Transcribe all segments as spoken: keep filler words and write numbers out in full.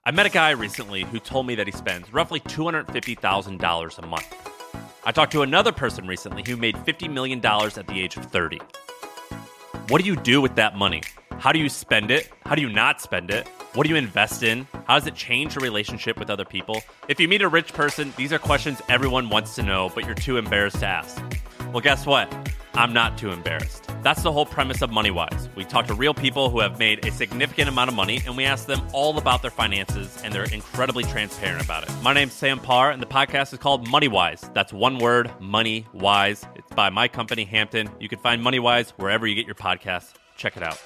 I met a guy recently who told me that he spends roughly two hundred fifty thousand dollars a month. I talked to another person recently who made fifty million dollars at the age of thirty. What do you do with that money? How do you spend it? How do you not spend it? What do you invest in? How does it change your relationship with other people? If you meet a rich person, these are questions everyone wants to know, but you're too embarrassed to ask. Well, guess what? I'm not too embarrassed. That's the whole premise of MoneyWise. We talk to real people who have made a significant amount of money, and we ask them all about their finances, and they're incredibly transparent about it. My name's Sam Parr, and the podcast is called MoneyWise. That's one word, MoneyWise. It's by my company, Hampton. You can find MoneyWise wherever you get your podcasts. Check it out.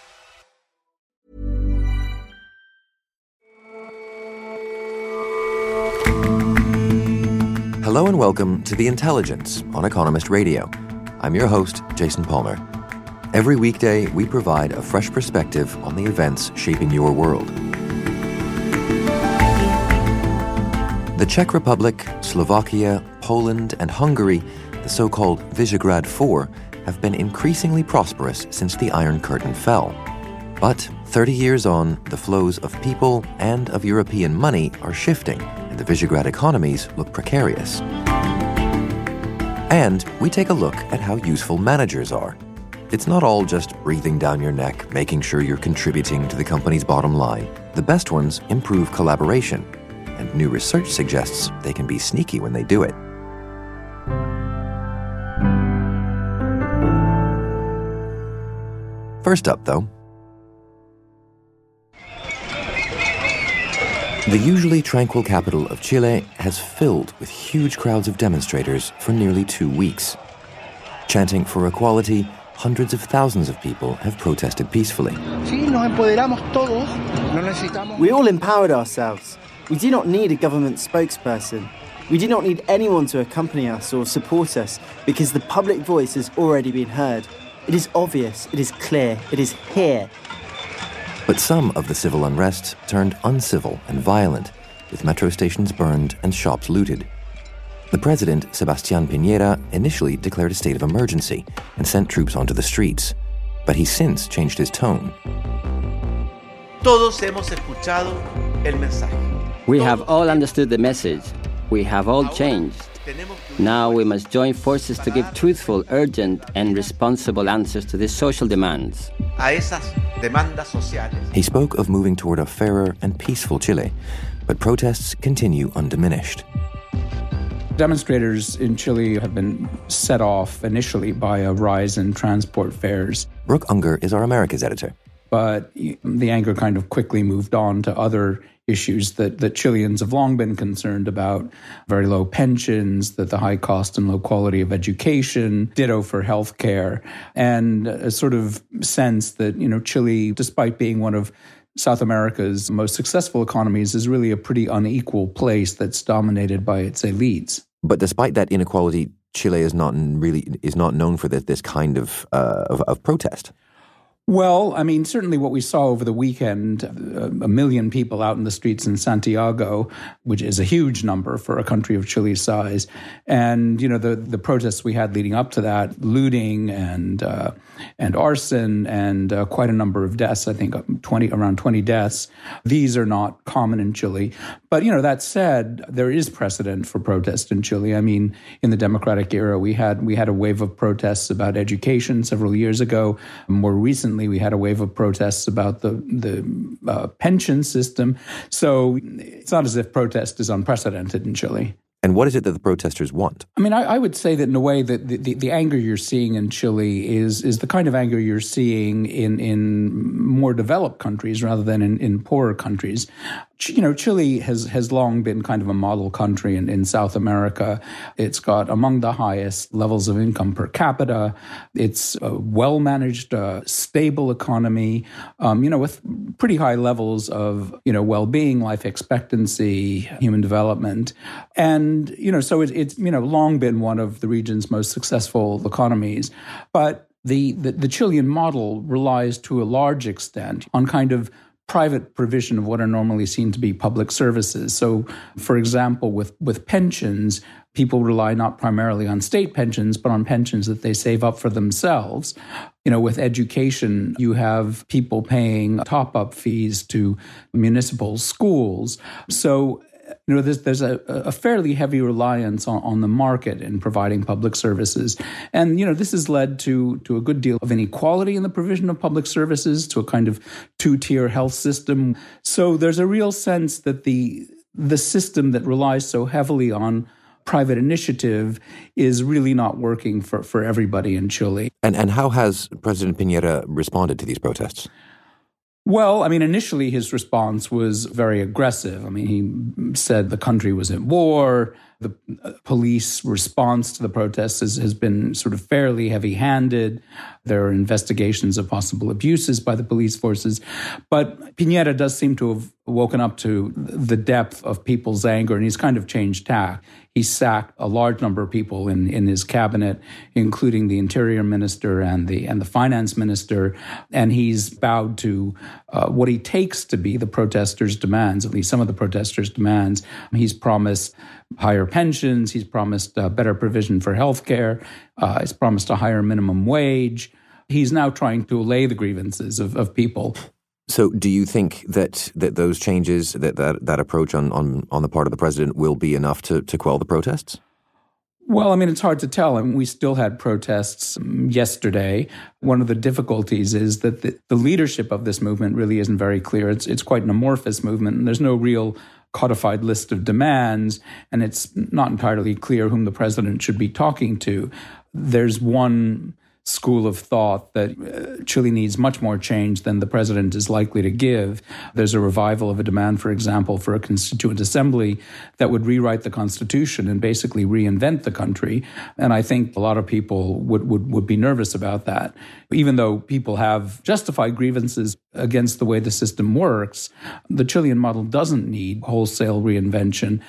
Hello and welcome to The Intelligence on Economist Radio. I'm your host, Jason Palmer. Every weekday, we provide a fresh perspective on the events shaping your world. The Czech Republic, Slovakia, Poland, and Hungary, the so-called Visegrad Four, have been increasingly prosperous since the Iron Curtain fell. But thirty years on, the flows of people and of European money are shifting, and the Visegrad economies look precarious. And we take a look at how useful managers are. It's not all just breathing down your neck, making sure you're contributing to the company's bottom line. The best ones improve collaboration, and new research suggests they can be sneaky when they do it. First up, though, the usually tranquil capital of Chile has filled with huge crowds of demonstrators for nearly two weeks. Chanting for equality, hundreds of thousands of people have protested peacefully. We all empowered ourselves. We do not need a government spokesperson. We do not need anyone to accompany us or support us because the public voice has already been heard. It is obvious, it is clear, it is here. But some of the civil unrest turned uncivil and violent, with metro stations burned and shops looted. The president, Sebastián Piñera, initially declared a state of emergency and sent troops onto the streets. But he's since changed his tone. Todos hemos escuchado el mensaje. We have all understood the message. We have all changed. Now we must join forces to give truthful, urgent, and responsible answers to these social demands. A esas demandas sociales. He spoke of moving toward a fairer and peaceful Chile, but protests continue undiminished. Demonstrators in Chile have been set off initially by a rise in transport fares. Brooke Unger is our Americas editor. But the anger kind of quickly moved on to other issues that, that Chileans have long been concerned about. Very low pensions, that the high cost and low quality of education, ditto for healthcare, and a sort of sense that, you know, Chile, despite being one of South America's most successful economies, is really a pretty unequal place that's dominated by its elites. But despite that inequality, Chile is not really is not known for this, this kind of, uh, of of protest. Well, I mean, certainly what we saw over the weekend, a million people out in the streets in Santiago, which is a huge number for a country of Chile's size. And, you know, the, the protests we had leading up to that, looting and uh, and arson and uh, quite a number of deaths, I think twenty around twenty deaths. These are not common in Chile. But, you know, that said, there is precedent for protest in Chile. I mean, in the democratic era, we had we had a wave of protests about education several years ago. More recently, we had a wave of protests about the the uh, pension system. So it's not as if protest is unprecedented in Chile. And what is it that the protesters want? I mean, I, I would say that in a way that the, the, the anger you're seeing in Chile is is the kind of anger you're seeing in, in more developed countries rather than in, in poorer countries. You know, Chile has, has long been kind of a model country in, in South America. It's got among the highest levels of income per capita. It's a well-managed, uh, stable economy, um, you know, with pretty high levels of, you know, well-being, life expectancy, human development. And, you know, so it, it's, you know, long been one of the region's most successful economies. But the, the, the Chilean model relies to a large extent on kind of private provision of what are normally seen to be public services. So, for example, with, with pensions, people rely not primarily on state pensions, but on pensions that they save up for themselves. You know, with education, you have people paying top-up fees to municipal schools. So, you know, there's, there's a, a fairly heavy reliance on, on the market in providing public services. And, you know, this has led to, to a good deal of inequality in the provision of public services, to a kind of two-tier health system. So there's a real sense that the the system that relies so heavily on private initiative is really not working for, for everybody in Chile. And and how has President Piñera responded to these protests? Well, I mean, initially his response was very aggressive. I mean, he said the country was at war. The police response to the protests has, has been sort of fairly heavy-handed. There are investigations of possible abuses by the police forces. But Piñera does seem to have woken up to the depth of people's anger, and he's kind of changed tack. He sacked a large number of people in, in his cabinet, including the interior minister and the and the finance minister, and he's bowed to uh, what he takes to be the protesters' demands, at least some of the protesters' demands. He's promised higher pensions, he's promised uh, better provision for health care, uh, he's promised a higher minimum wage. He's now trying to allay the grievances of, of people. So do you think that, that those changes, that, that that approach on, on, on the part of the president will be enough to, to quell the protests? Well, I mean, it's hard to tell. I mean, we still had protests yesterday. One of the difficulties is that the, the leadership of this movement really isn't very clear. It's it's quite an amorphous movement, and there's no real codified list of demands, and it's not entirely clear whom the president should be talking to. There's one school of thought that uh, Chile needs much more change than the president is likely to give. There's a revival of a demand, for example, for a constituent assembly that would rewrite the constitution and basically reinvent the country. And I think a lot of people would, would, would be nervous about that. Even though people have justified grievances against the way the system works, the Chilean model doesn't need wholesale reinvention.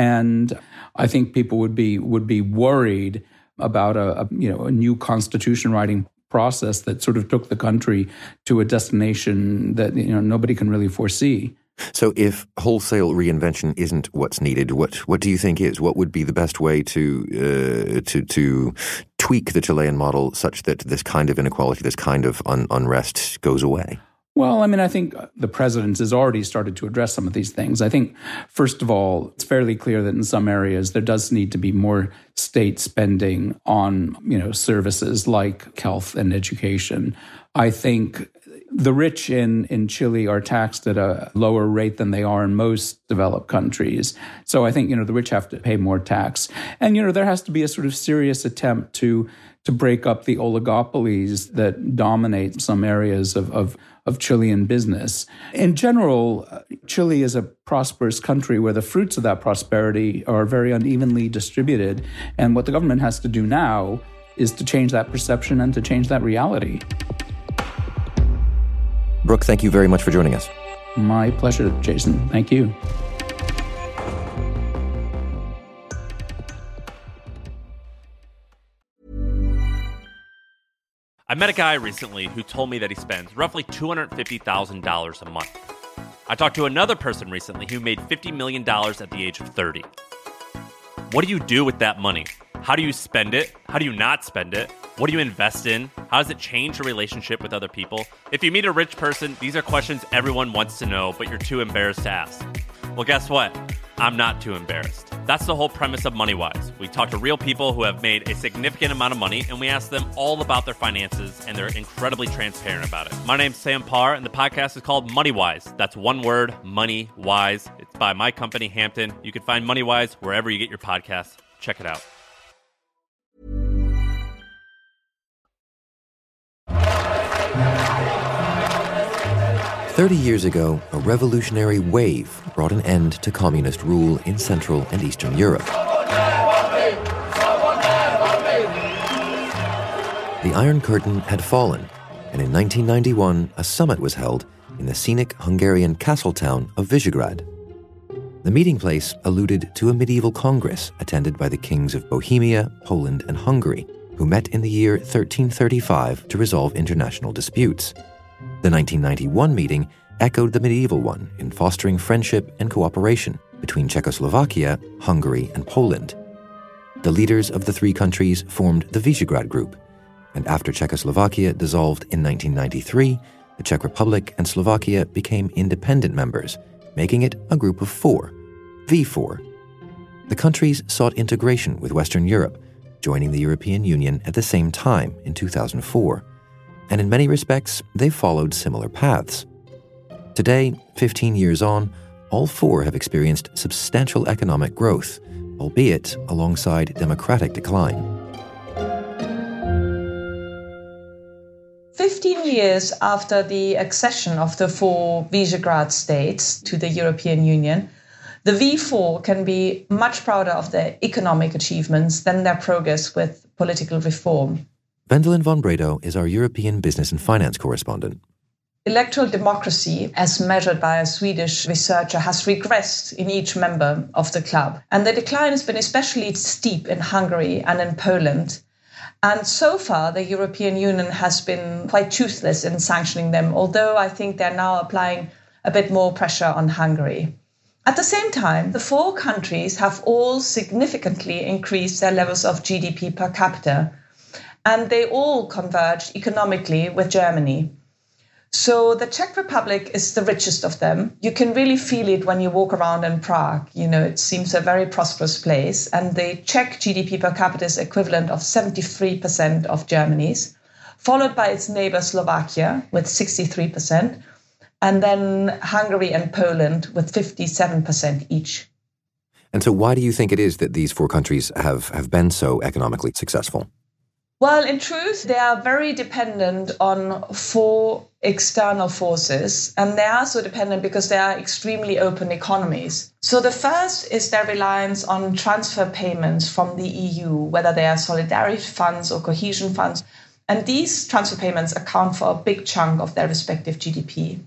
And I think people would be would be worried about a, a you know a new constitution writing process that sort of took the country to a destination that you know nobody can really foresee. So if wholesale reinvention isn't what's needed, what what do you think is? What would be the best way to uh, to to tweak the Chilean model such that this kind of inequality, this kind of un- unrest goes away? Well, I mean, I think the president has already started to address some of these things. I think, first of all, it's fairly clear that in some areas there does need to be more state spending on, you know, services like health and education. I think the rich in, in Chile are taxed at a lower rate than they are in most developed countries. So I think, you know, the rich have to pay more tax. And, you know, there has to be a sort of serious attempt to to break up the oligopolies that dominate some areas of, of, of Chilean business. In general, Chile is a prosperous country where the fruits of that prosperity are very unevenly distributed. And what the government has to do now is to change that perception and to change that reality. Brooke, thank you very much for joining us. My pleasure, Jason. Thank you. I met a guy recently who told me that he spends roughly two hundred fifty thousand dollars a month. I talked to another person recently who made fifty million dollars at the age of thirty. What do you do with that money? How do you spend it? How do you not spend it? What do you invest in? How does it change your relationship with other people? If you meet a rich person, these are questions everyone wants to know, but you're too embarrassed to ask. Well, guess what? I'm not too embarrassed. That's the whole premise of MoneyWise. We talk to real people who have made a significant amount of money, and we ask them all about their finances, and they're incredibly transparent about it. My name's Sam Parr, and the podcast is called MoneyWise. That's one word, MoneyWise. It's by my company, Hampton. You can find MoneyWise wherever you get your podcasts. Check it out. Thirty years ago, a revolutionary wave brought an end to communist rule in Central and Eastern Europe. The Iron Curtain had fallen, and in nineteen ninety-one, a summit was held in the scenic Hungarian castle town of Visegrad. The meeting place alluded to a medieval congress attended by the kings of Bohemia, Poland, and Hungary, who met in the year thirteen thirty-five to resolve international disputes. The nineteen ninety-one meeting echoed the medieval one in fostering friendship and cooperation between Czechoslovakia, Hungary, and Poland. The leaders of the three countries formed the Visegrad Group, and after Czechoslovakia dissolved in nineteen ninety-three, the Czech Republic and Slovakia became independent members, making it a group of four, V four. The countries sought integration with Western Europe, joining the European Union at the same time in two thousand four. And in many respects, they followed similar paths. Today, fifteen years on, all four have experienced substantial economic growth, albeit alongside democratic decline. fifteen years after the accession of the four Visegrad states to the European Union, the V four can be much prouder of their economic achievements than their progress with political reform. Wendelin von Bredow is our European business and finance correspondent. Electoral democracy, as measured by a Swedish researcher, has regressed in each member of the club. And the decline has been especially steep in Hungary and in Poland. And so far, the European Union has been quite toothless in sanctioning them, although I think they're now applying a bit more pressure on Hungary. At the same time, the four countries have all significantly increased their levels of G D P per capita, and they all converged economically with Germany. So the Czech Republic is the richest of them. You can really feel it when you walk around in Prague. You know, it seems a very prosperous place. And the Czech G D P per capita is equivalent of seventy-three percent of Germany's, followed by its neighbor Slovakia with sixty-three percent, and then Hungary and Poland with fifty-seven percent each. And so why do you think it is that these four countries have, have been so economically successful? Well, in truth, they are very dependent on four external forces, and they are so dependent because they are extremely open economies. So the first is their reliance on transfer payments from the E U, whether they are solidarity funds or cohesion funds. And these transfer payments account for a big chunk of their respective G D P.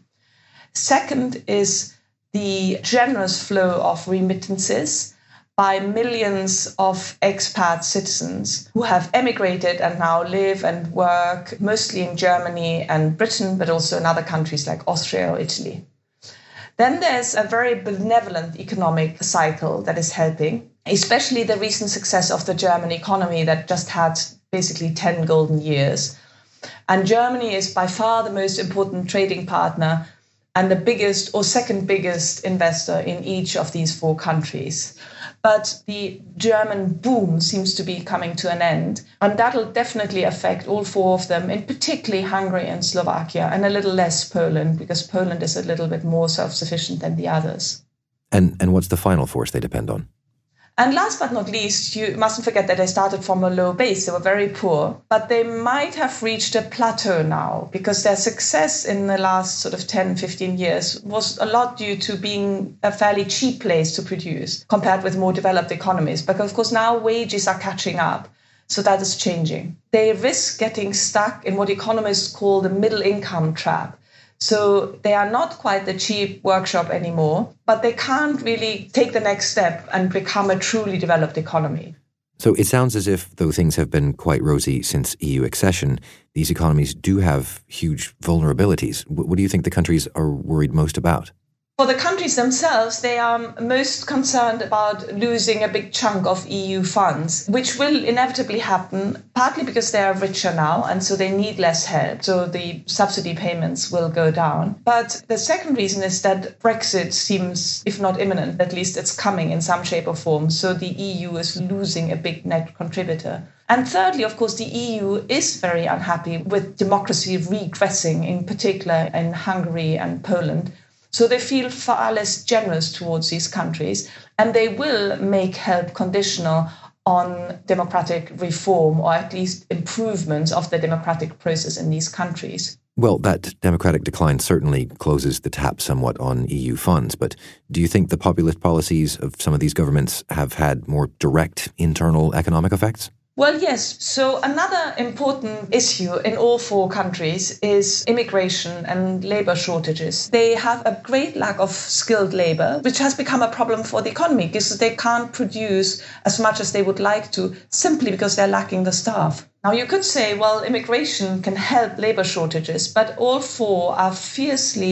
Second is the generous flow of remittances by millions of expat citizens who have emigrated and now live and work mostly in Germany and Britain, but also in other countries like Austria or Italy. Then there's a very benevolent economic cycle that is helping, especially the recent success of the German economy that just had basically ten golden years. And Germany is by far the most important trading partner and the biggest or second biggest investor in each of these four countries. But the German boom seems to be coming to an end, and that will definitely affect all four of them, in particularly Hungary and Slovakia, and a little less Poland, because Poland is a little bit more self-sufficient than the others. And and what's the final force they depend on? And last but not least, you mustn't forget that they started from a low base. They were very poor, but they might have reached a plateau now because their success in the last sort of ten, fifteen years was a lot due to being a fairly cheap place to produce compared with more developed economies. Because, of course, now wages are catching up. So that is changing. They risk getting stuck in what economists call the middle income trap. So they are not quite the cheap workshop anymore, but they can't really take the next step and become a truly developed economy. So it sounds as if, though things have been quite rosy since E U accession, these economies do have huge vulnerabilities. What do you think the countries are worried most about? For the countries themselves, they are most concerned about losing a big chunk of E U funds, which will inevitably happen, partly because they are richer now, and so they need less help. So the subsidy payments will go down. But the second reason is that Brexit seems, if not imminent, at least it's coming in some shape or form. So the E U is losing a big net contributor. And thirdly, of course, the E U is very unhappy with democracy regressing, in particular in Hungary and Poland. So they feel far less generous towards these countries, and they will make help conditional on democratic reform or at least improvements of the democratic process in these countries. Well, that democratic decline certainly closes the tap somewhat on E U funds, but do you think the populist policies of some of these governments have had more direct internal economic effects? Well, yes. So another important issue in all four countries is immigration and labor shortages. They have a great lack of skilled labor, which has become a problem for the economy because they can't produce as much as they would like to simply because they're lacking the staff. Now, you could say, well, immigration can help labor shortages, but all four are fiercely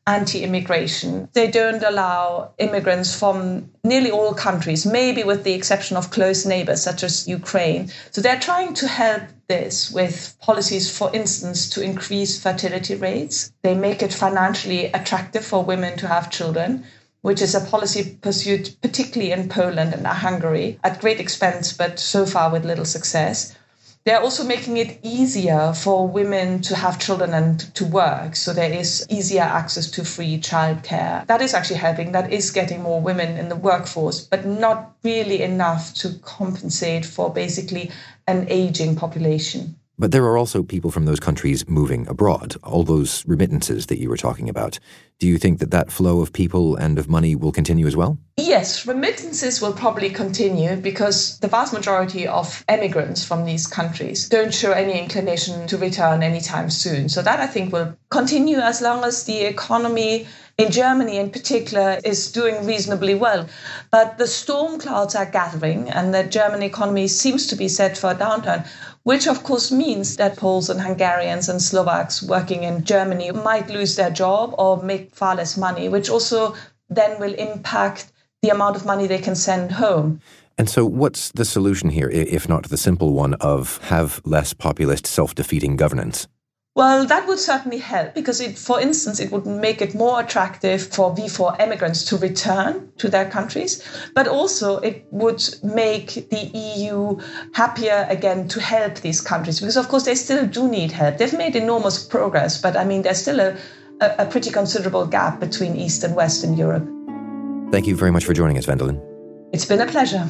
anti-immigration. They don't allow immigrants from nearly all countries, maybe with the exception of close neighbors such as Ukraine. So they're trying to help this with policies, for instance, to increase fertility rates. They make it financially attractive for women to have children, which is a policy pursued particularly in Poland and Hungary at great expense, but so far with little success. They're also making it easier for women to have children and to work. So there is easier access to free childcare. That is actually helping. That is getting more women in the workforce, but not really enough to compensate for basically an aging population. But there are also people from those countries moving abroad, all those remittances that you were talking about. Do you think that that flow of people and of money will continue as well? Yes, remittances will probably continue because the vast majority of emigrants from these countries don't show any inclination to return anytime soon. So that, I think, will continue as long as the economy in Germany in particular is doing reasonably well. But the storm clouds are gathering and the German economy seems to be set for a downturn, which of course means that Poles and Hungarians and Slovaks working in Germany might lose their job or make far less money, which also then will impact the amount of money they can send home. And so what's the solution here, if not the simple one of have less populist, self-defeating governance? Well, that would certainly help because, it, for instance, it would make it more attractive for V four immigrants to return to their countries, but also it would make the E U happier again to help these countries because, of course, they still do need help. They've made enormous progress, but I mean, there's still a, a, a pretty considerable gap between East and Western Europe. Thank you very much for joining us, Wendelin. It's been a pleasure.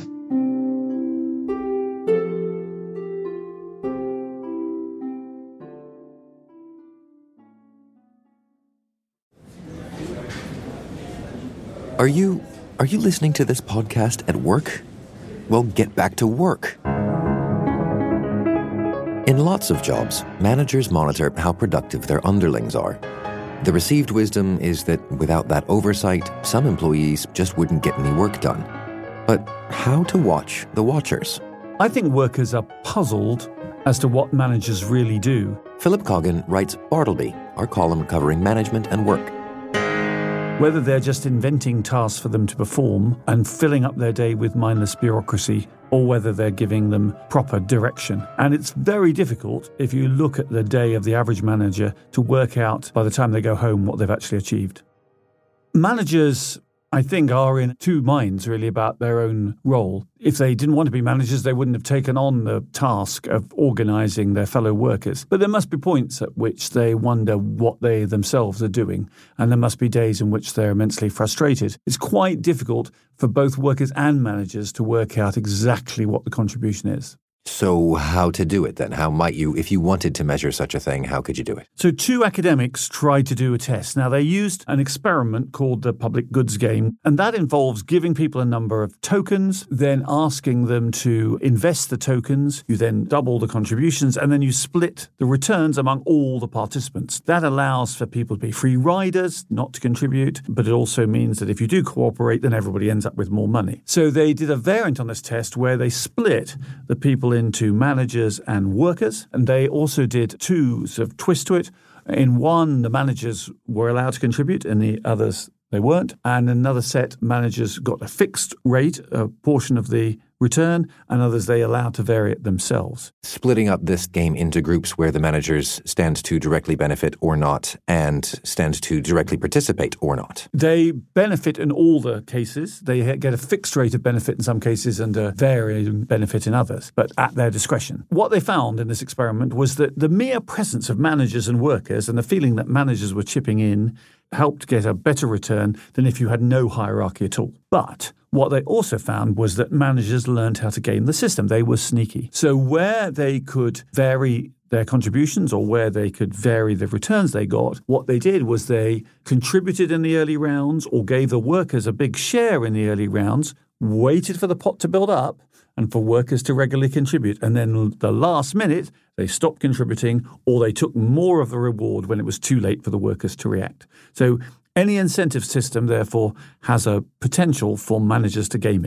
Are you are you listening to this podcast at work? Well, get back to work. In lots of jobs, managers monitor how productive their underlings are. The received wisdom is that without that oversight, some employees just wouldn't get any work done. But how to watch the watchers? I think workers are puzzled as to what managers really do. Philip Coggan writes Bartleby, our column covering management and work. Whether they're just inventing tasks for them to perform and filling up their day with mindless bureaucracy, or whether they're giving them proper direction. And it's very difficult, if you look at the day of the average manager, to work out by the time they go home what they've actually achieved. Managers, I think, are in two minds really about their own role. If they didn't want to be managers, they wouldn't have taken on the task of organising their fellow workers. But there must be points at which they wonder what they themselves are doing, and there must be days in which they're immensely frustrated. It's quite difficult for both workers and managers to work out exactly what the contribution is. So how to do it then? How might you, if you wanted to measure such a thing, how could you do it? So two academics tried to do a test. Now, they used an experiment called the public goods game, and that involves giving people a number of tokens, then asking them to invest the tokens. You then double the contributions, and then you split the returns among all the participants. That allows for people to be free riders, not to contribute, but it also means that if you do cooperate, then everybody ends up with more money. So they did a variant on this test where they split the people into managers and workers, and they also did two sort of twists to it. In one, the managers were allowed to contribute, in the others they weren't. And another set, managers got a fixed rate, a portion of the return, and others they allowed to vary it themselves. Splitting up this game into groups where the managers stand to directly benefit or not, and stand to directly participate or not. They benefit in all the cases. They get a fixed rate of benefit in some cases and a varying benefit in others, but at their discretion. What they found in this experiment was that the mere presence of managers and workers and the feeling that managers were chipping in helped get a better return than if you had no hierarchy at all. But what they also found was that managers learned how to game the system. They were sneaky. So where they could vary their contributions or where they could vary the returns they got, what they did was they contributed in the early rounds or gave the workers a big share in the early rounds, waited for the pot to build up and for workers to regularly contribute. And then the last minute, they stopped contributing or they took more of the reward when it was too late for the workers to react. So any incentive system, therefore, has a potential for managers to game it.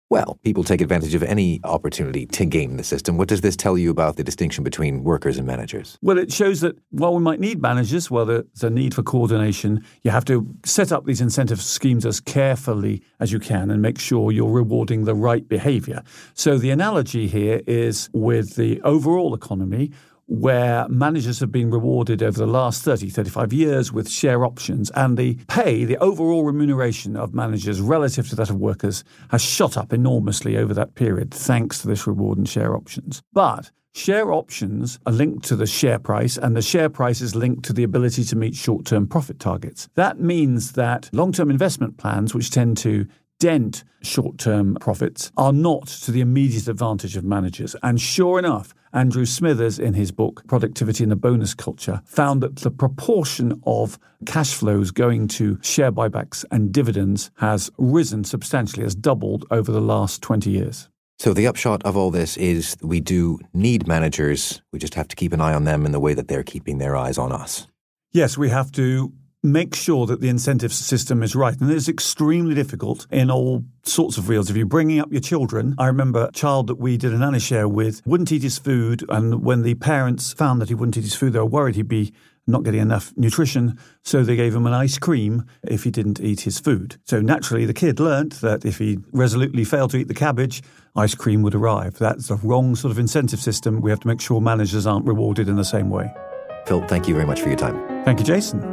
Well, people take advantage of any opportunity to game the system. What does this tell you about the distinction between workers and managers? Well, it shows that while we might need managers, while there's a need for coordination, you have to set up these incentive schemes as carefully as you can and make sure you're rewarding the right behavior. So the analogy here is with the overall economy, where managers have been rewarded over the last thirty, thirty-five years with share options, and the pay, the overall remuneration of managers relative to that of workers has shot up enormously over that period thanks to this reward and share options. But share options are linked to the share price, and the share price is linked to the ability to meet short-term profit targets. That means that long-term investment plans, which tend to dent short-term profits, are not to the immediate advantage of managers. And sure enough, Andrew Smithers, in his book Productivity and the Bonus Culture, found that the proportion of cash flows going to share buybacks and dividends has risen substantially, has doubled over the last twenty years. So the upshot of all this is we do need managers. We just have to keep an eye on them in the way that they're keeping their eyes on us. Yes, we have to make sure that the incentive system is right. And it's extremely difficult in all sorts of fields. If you're bringing up your children, I remember a child that we did a nanny share with wouldn't eat his food. And when the parents found that he wouldn't eat his food, they were worried he'd be not getting enough nutrition. So they gave him an ice cream if he didn't eat his food. So naturally, the kid learnt that if he resolutely failed to eat the cabbage, ice cream would arrive. That's the wrong sort of incentive system. We have to make sure managers aren't rewarded in the same way. Phil, thank you very much for your time. Thank you, Jason.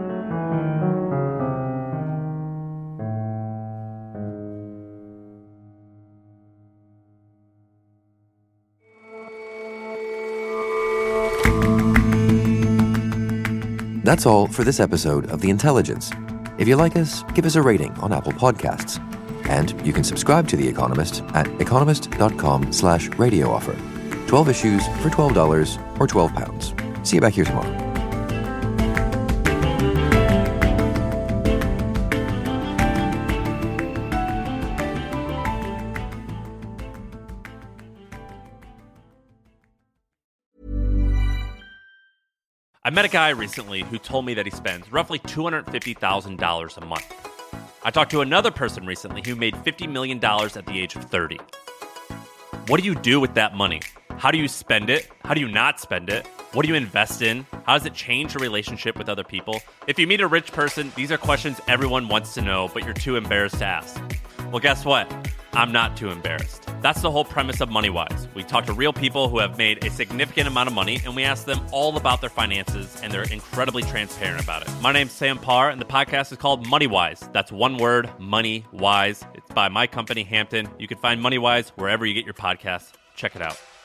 That's all for this episode of The Intelligence. If you like us, give us a rating on Apple Podcasts. And you can subscribe to The Economist at economist.com slash radio offer. twelve issues for twelve dollars or twelve pounds. See you back here tomorrow. I met a guy recently who told me that he spends roughly two hundred fifty thousand dollars a month. I talked to another person recently who made fifty million dollars at the age of thirty. What do you do with that money? How do you spend it? How do you not spend it? What do you invest in? How does it change your relationship with other people? If you meet a rich person, these are questions everyone wants to know, but you're too embarrassed to ask. Well, guess what? I'm not too embarrassed. That's the whole premise of MoneyWise. We talk to real people who have made a significant amount of money, and we ask them all about their finances, and they're incredibly transparent about it. My name's Sam Parr, and the podcast is called MoneyWise. That's one word, MoneyWise. It's by my company, Hampton. You can find MoneyWise wherever you get your podcasts. Check it out.